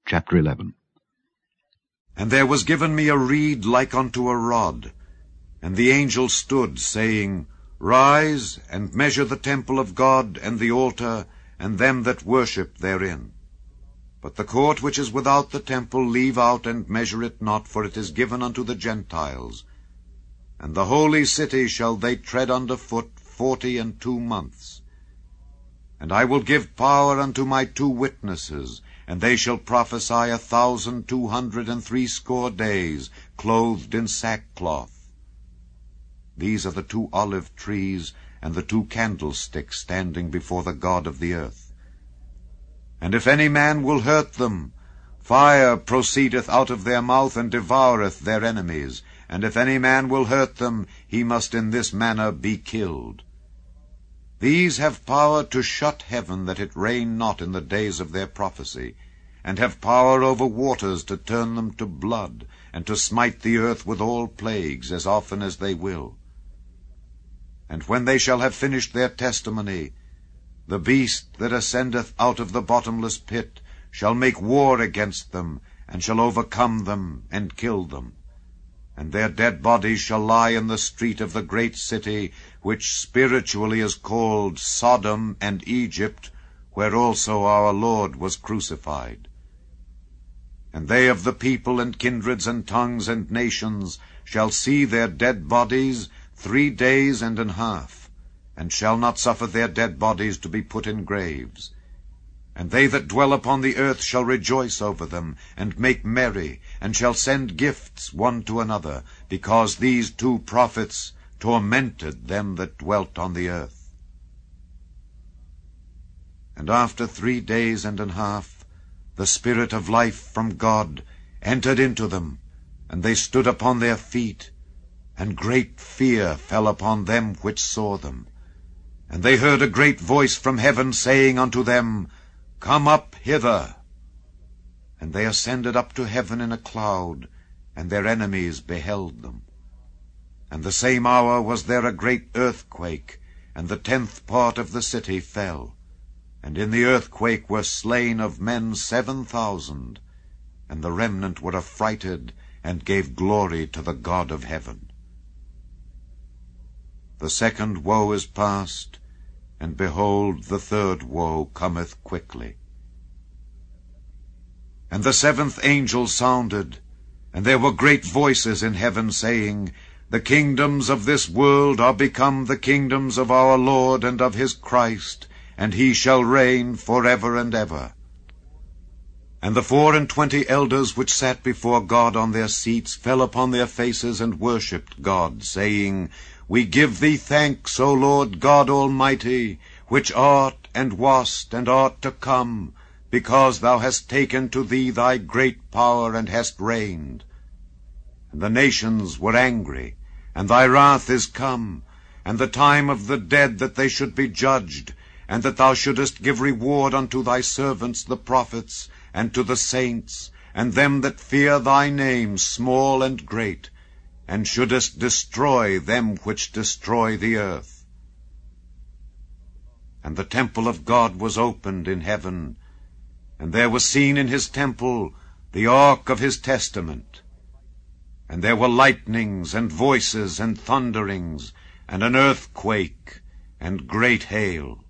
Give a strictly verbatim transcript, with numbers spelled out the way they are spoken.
Chapter eleven. And there was given me a reed like unto a rod, and the angel stood, saying, Rise, and measure the temple of God, and the altar, and them that worship therein. But the court which is without the temple leave out, and measure it not, for it is given unto the Gentiles. And the holy city shall they tread under foot forty and two months. And I will give power unto my two witnesses, and they shall prophesy a thousand two hundred and threescore days, clothed in sackcloth. These are the two olive trees, and the two candlesticks standing before the God of the earth. And if any man will hurt them, fire proceedeth out of their mouth, and devoureth their enemies. And if any man will hurt them, he must in this manner be killed. These have power to shut heaven, that it rain not in the days of their prophecy, and have power over waters to turn them to blood, and to smite the earth with all plagues, as often as they will. And when they shall have finished their testimony, the beast that ascendeth out of the bottomless pit shall make war against them, and shall overcome them, and kill them. And their dead bodies shall lie in the street of the great city, which spiritually is called Sodom and Egypt, where also our Lord was crucified. And they of the people and kindreds and tongues and nations shall see their dead bodies three days and an half, and shall not suffer their dead bodies to be put in graves. And they that dwell upon the earth shall rejoice over them, and make merry, and shall send gifts one to another, because these two prophets tormented them that dwelt on the earth. And after three days and an half, the Spirit of life from God entered into them, and they stood upon their feet, and great fear fell upon them which saw them. And they heard a great voice from heaven saying unto them, Come up hither. And they ascended up to heaven in a cloud, and their enemies beheld them. And the same hour was there a great earthquake, and the tenth part of the city fell. And in the earthquake were slain of men seven thousand, and the remnant were affrighted, and gave glory to the God of heaven. The second woe is past, and behold, the third woe cometh quickly. And the seventh angel sounded, and there were great voices in heaven, saying, The kingdoms of this world are become the kingdoms of our Lord and of his Christ, and he shall reign for ever and ever. And the four and twenty elders which sat before God on their seats fell upon their faces and worshipped God, saying, We give thee thanks, O Lord God Almighty, which art, and wast, and art to come, because thou hast taken to thee thy great power, and hast reigned. And the nations were angry, and thy wrath is come, and the time of the dead that they should be judged, and that thou shouldest give reward unto thy servants the prophets, and to the saints, and them that fear thy name, small and great, and shouldest destroy them which destroy the earth. And the temple of God was opened in heaven, and there was seen in his temple the ark of his testament. And there were lightnings, and voices, and thunderings, and an earthquake, and great hail.